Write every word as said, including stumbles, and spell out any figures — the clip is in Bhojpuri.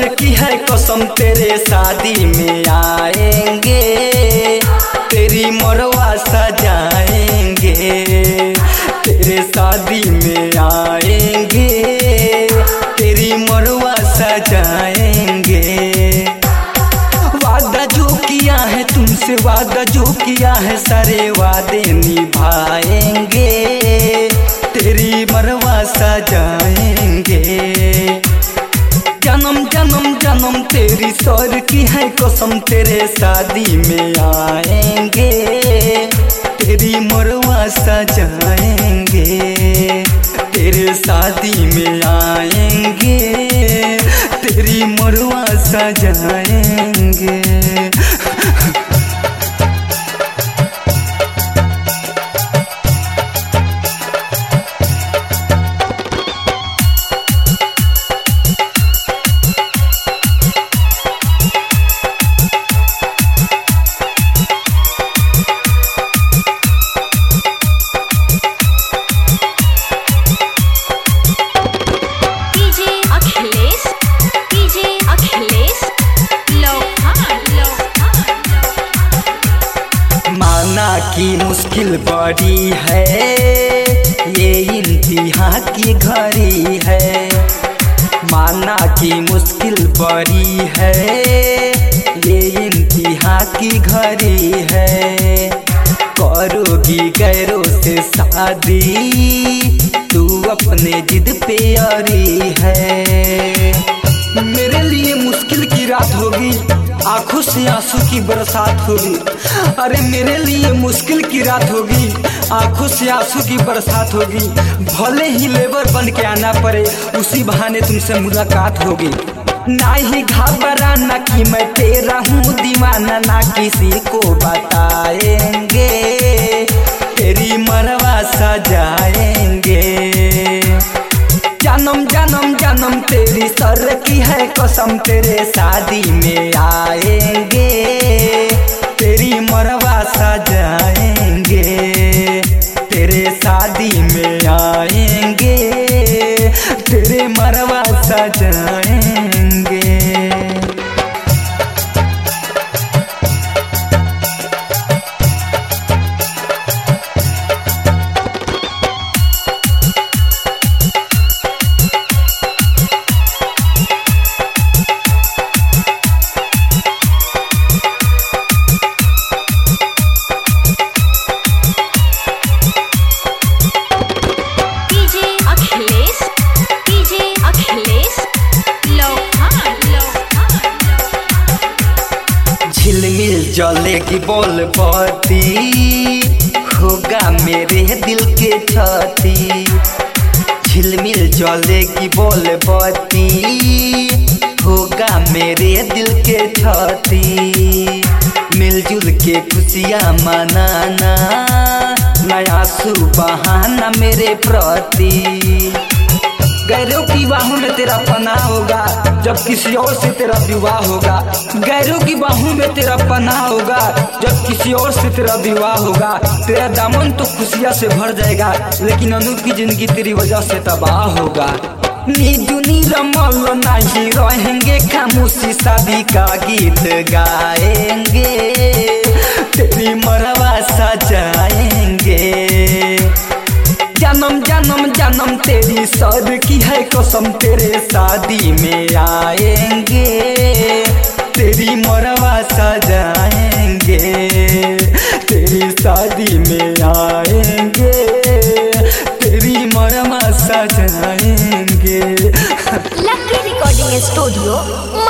सर की है कसम तेरे शादी में आएंगे, तेरी मरवा सजाएंगे, तेरे शादी में आएंगे, तेरी मरवा सजाएंगे। वादा जो किया है तुमसे, वादा जो किया है सारे वादे निभाएंगे, तेरी मरवा सजाएंगे। जन्म जन्म जन्म तेरी सर की है कसम तेरे शादी में आएंगे, तेरी मरवा सजाएंगे, तेरे शादी में आएंगे, तेरी मरवा सजाएंगे। की मुश्किल बड़ी है, ये इम्तिहान की घड़ी है। माना की मुश्किल बड़ी है, ये इम्तिहान की घड़ी है। करोगी गैरों से शादी, तू अपने जिद पे अड़ी है। मेरे लिए मुश्किल की रात होगी, आंखों से आंसू की बरसात होगी। अरे मेरे लिए मुश्किल की रात होगी, आंखों से आंसू की बरसात होगी। भले ही लेबर बन के आना पड़े, उसी बहाने तुमसे मुलाकात होगी। ना ही घबराना कि मैं तेरा हूँ दीवाना, ना किसी को बताएंगे, तेरी मरवा सजाएंगे। जन्म जन्म जन्म तेरी सर की है कसम तेरे शादी में आएंगे, तेरी मरवा सजाएंगे, तेरे शादी में आएंगे, तेरे मरवा सजाएंगे। झिलमिल जलेगी बोल बत्ती, होगा मेरे दिल के छाती। झिलमिल जलेगी बोल बत्ती, होगा मेरे दिल के छाती। मिलजुल के खुशियाँ मनाना, नया सुबहाना मेरे प्रति। गैरों की बाहों में तेरा पनाह होगा, जब किसी और से तेरा विवाह होगा। गैरों की बाहों में तेरा पनाह होगा, जब किसी और से तेरा विवाह होगा। तेरा दामन तो खुशियाँ से भर जाएगा, लेकिन अनूप की जिंदगी तेरी वजह से तबाह होगा। निजुनी रमल नहीं रहेंगे खामोशी, शादी का गीत गाएंगे, तेरी मरवा सजाएंगे। जन्म जन्म जन्म तेरी सर की है कसम तेरे शादी में आएंगे, तेरी मरवा सजाएंगे, तेरी शादी में आएंगे, तेरी मरवा सजाएंगे। लकी रिकॉर्डिंग स्टूडियो